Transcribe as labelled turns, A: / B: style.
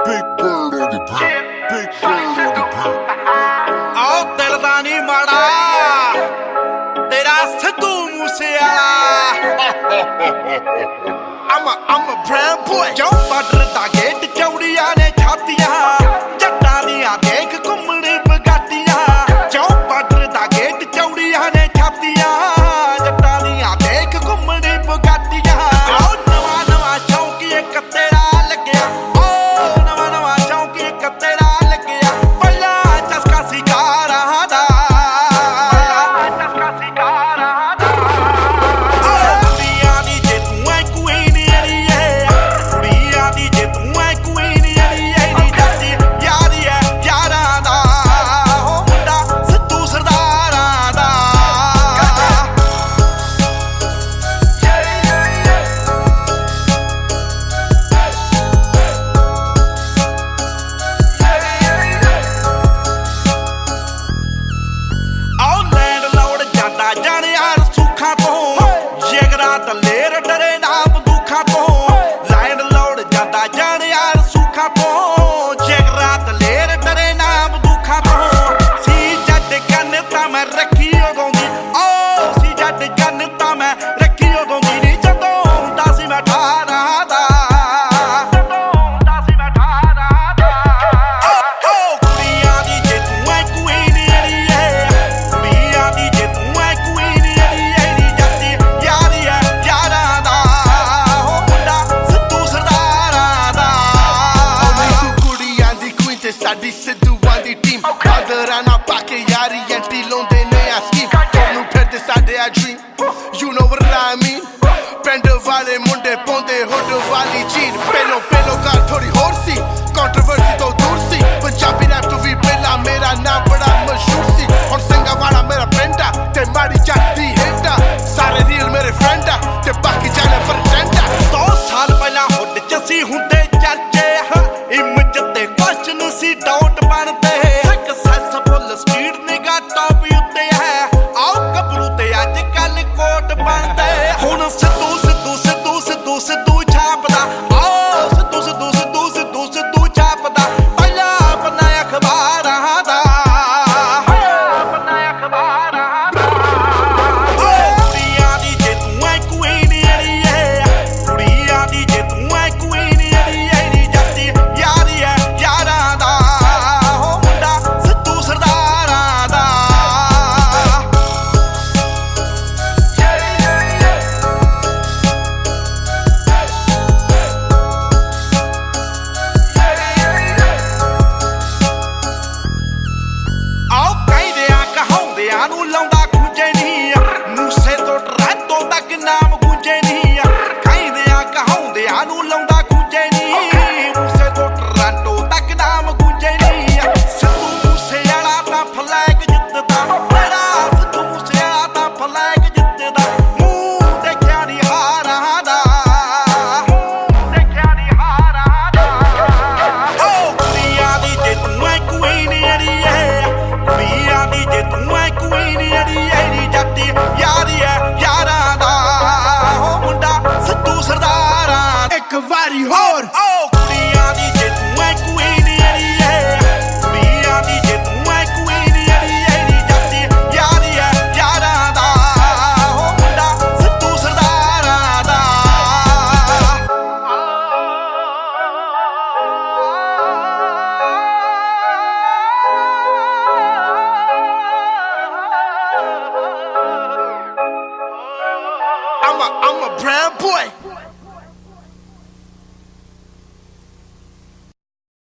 A: Big bird on the beat. Big bird on the beat.
B: आओ दिल दा नी माड़ा तेरा Sidhu Moosewala I'm a brown boy क्यों बॉर्डर दा गेट चौड़िया ने छातियां जट्टां दियां देख घुम्मणी बगाटियां क्यों बॉर्डर दा गेट चौड़िया ने छातियां जट्टां दियां देख घुम्मणी बगाटियां आओ नवां नवां शौक इक तेरा लग्या ओ नवां नवां शौक इक तेरा लग्या पहला चस्का सिकारां दा चस्का सिकारां दा ओ दुनिया दी जे तू ऐ क्वीन अड़िए दुनिया दी जे तू ऐ क्वीन अड़िए नी जस्सी यारी ऐ यारां दा हो मुंडा सिद्धू सरदारां दा आओ लैंडलॉर्ड जाता जाने यार सुखा तो जिगरा दलेर डरे ना बंदूखा तो लैंडलॉर्ड जाता जाने यार सुखा तो जिगरा दलेर डरे ना बंदूखा तो सी जट गन ता मैं रखी उदों दी ओ सी जट गन ता मैं रखी उदों दी नी जदों हुंदा सी मैं 18 दा जदों हुंदा सी मैं 18 दा ओ कुड़ियां दी जे तू ऐ क्वीन अड़िए कुड़ियां दी जे तू ऐ क्वीन अड़िए नी जस्सी यारी ऐ यारां दा हो मुंडा सिद्धू सरदारां दा
C: कुड़ियां दी क्वीन ते साडी सिद्धूआं दी टीम बादरां ना पाके यारी एंटी लाਉਂਦੇ ਨੇ ਆ ਸਕੀਮ ਤੁਹਾਨੂੰ ਫਿਰਦੇ ਸਾਡੇ ਆ ਡ੍ਰੀਮ ਯੂ ਨੋ ਵਾਟ ਆਈ ਮੀਨ ਪਿੰਡ ਵਾਲੇ ਮੁੰਡੇ ਪਾਉਂਦੇ ਹੁੱਡ ਵਾਲੀ ਚੀਨ ਪਹਿਲੋਂ ਗੱਲ ਥੋੜੀ ਹੋਰ ਸੀ ਕੰਟਰੋਵਰਸੀ ਤੋਂ ਦੂਰ ਸੀ ਪੰਜਾਬੀ ਰੈਪ ਤੋਂ ਵੀ ਪਹਿਲਾਂ ਮੇਰਾ ਨਾਮ ਬੜਾ ਮਸ਼ਹੂਰ ਸੀ ਹੁਣ ਸਿੰਘਾਂ ਵਾਲਾ ਮੇਰਾ ਪਿੰਡ ਆ ਤੇ ਮਾੜੀ ਜੱਟ ਦੀ ਹਿੱਟ ਆ ਸਾਰੇ ਰੀਲ ਮੇਰੇ ਫਰੈਂਡ ਆ ਤੇ ਬਾਕੀ ਜਾਣੇ ਫਰੈਂਡ ਆ
B: 2 ਸਾਲ ਪਹਿਲਾਂ ਹੁੱਡ ਚ ਸੀ ਹੁੰਦੇ ਚਰਚੇ ਇਮੇਜ ਤੇ ਕੁਐਸਚਨ ਸੀ ਡਾਊਟ ਬਣਦੇ ਸਕਸੈਸਫੁਲ ਸਪੀਡ ਨਿਗਾ ਟੌਪ ਉੱਤੇ ਹੈ ਆਓ ਗੱਭਰੂ ਤੇ ਅੱਜ ਕੱਲ ਕੋਟ ਬਣਦੇ ਹੁਣ ਸਿੱਧੂ ਸਿੱਧੂ ਸਿੱਧੂ ਸਿੱਧੂ ਸਿੱਧੂ ਛਾਪਦਾ ਆਓ ਸਿੱਧੂ ਸਿੱਧੂ ਸਿੱਧੂ ਸਿੱਧੂ ਸਿੱਧੂ ਛਾਪਦਾ ਪਹਿਲਾਂ ਪੰਨਾ ਅਖਬਾਰਾਂ ਦਾ ਪੰਨਾ ਅਖਬਾਰਾਂ ਦਾ ਕੁੜੀਆਂ ਦੀ ਜੇ ਤੂੰ ਐ ਕੁਈਨ ਅੜੀਏ ਕੁੜੀਆਂ ਦੀ ਜੇ ਤੂੰ ਐ ਕੁਈਨ ਅੜੀਏ ਨੀ ਜੱਸੀ ਯਾਰੀ ਐ ਯਾਰਾਂ ਦਾ ਹੋ ਮੁੰਡਾ ਸਿੱਧੂ ਸਰਦਾਰਾਂ ਦਾ ਆਓ ਕਹਿੰਦਿਆਂ ਕਹਾਉਂਦਿਆਂ ਨੂੰ ਲਾਉਂਦਾ ਖੁੰਝੇ ਨਹੀਂ ਮੂਸੇ ਤੋਂ ਟਰੈਂਟੋ ਤੱਕ ਨਾਮ ਗੂੰਜੇ ਨਹੀਂ ਕਹਿੰਦਿਆਂ ਕਹਾਉਂਦਿਆਂ ਨੂੰ ਲਾਉਂਦਾ ਖੁੰਝੇ ਨਹੀਂ ਮੂਸੇ ਤੋਂ ਟਰੈਂਟੋ ਤੱਕ ਨਾਮ ਗੂੰਜੇ ਨਹੀਂ ਸਿੱਧੂ ਮੂਸੇਵਾਲਾ ਤਾਂ ਫਲੈਗ ਜਿੱਤਦਾ ਮੇਰਾ ਸਿੱਧੂ ਮੂਸੇਵਾਲਾ ਤਾਂ ਫਲੈਗ ਜਿੱਤਦਾ ਮੂੰਹ ਦੇਖਿਆ ਨੀ ਹਾਰਾਂ ਦਾ ਮੂੰਹ ਦੇਖਿਆ ਨੀ ਹਾਰਾਂ ਦਾ ਓ ਕੁੜੀਆਂ ਦੀ ਜੇ ਤੂੰ ਐ ਕੁਈਨ ਅੜੀਏ ਕੁੜੀਆਂ ਦੀ ਜੇ ਤੂੰ ਐ ਕੁਈਨ ਅੜੀਏ ਨੀ ਜੱਟੀ ਯਾਰੀ ਐ ਯਾਰਾਂ ਦਾ ਹੋ ਮੁੰਡਾ ਸਿੱਧੂ ਸਰਦਾਰਾਂ ਦਾ।
C: ਇੱਕ ਵਾਰੀ ਹੋਰ
B: ਓ ਕੁੜੀਆਂ ਦੀ ਜੇ ਤੂੰ ਐ ਕੁਈਨ ਅੜੀਏ ਕੁੜੀਆਂ ਦੀ ਜੇ ਤੂੰ ਐ ਕੁਈਨ ਅੜੀਏ ਨੀ ਜੱਟੀ ਯਾਰੀ ਐ ਯਾਰਾਂ ਦਾ ਹੋ ਮੁੰਡਾ ਸਿੱਧੂ ਸਰਦਾਰਾਂ ਦਾ
C: I'm a brown boy